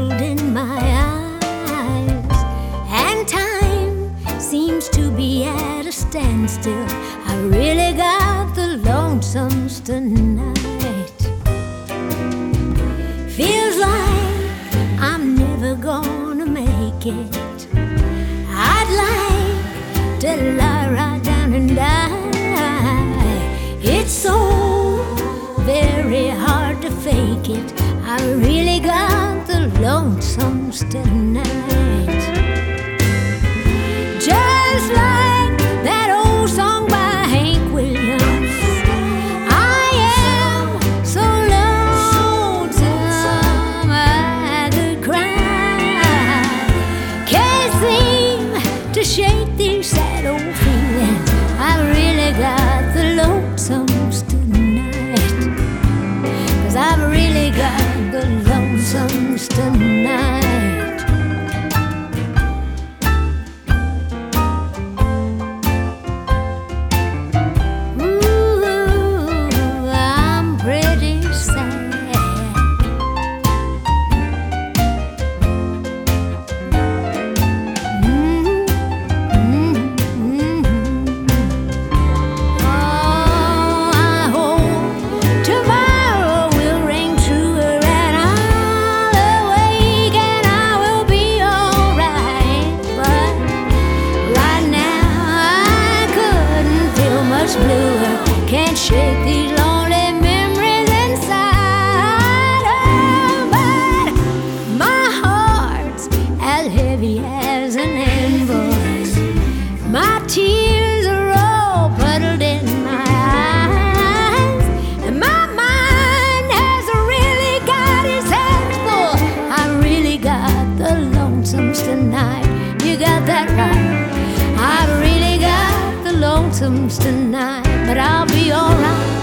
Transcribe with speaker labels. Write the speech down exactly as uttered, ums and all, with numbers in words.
Speaker 1: puddled in my eyes, and time seems to be at a standstill. I really got the lonesomes tonight. Feels like I'm never gonna make it. I'd like to lie right down and die. It's so very hard to fake it. I really got the lonesomes tonight. Just like that old song by Hank Williams, I am so lonesome I could cry. Can't seem to shake these sad old feelings. I really got the lonesomes tonight, 'cause I've really got the lonesomes tonight. Ooh, I'm pretty sad. Mm-hmm. Oh, I hope tomorrow will ring truer and I'll awake and I will be alright. But right now I couldn't feel much bluer. Can't shake these lonely memories inside. Oh, but my heart's as heavy as an invoice. My tears are all puddled in my eyes, and my mind has really got its hands full. I really got the lonesomes tonight. You got that right. I've really got the lonesomes tonight, but I'll be alright.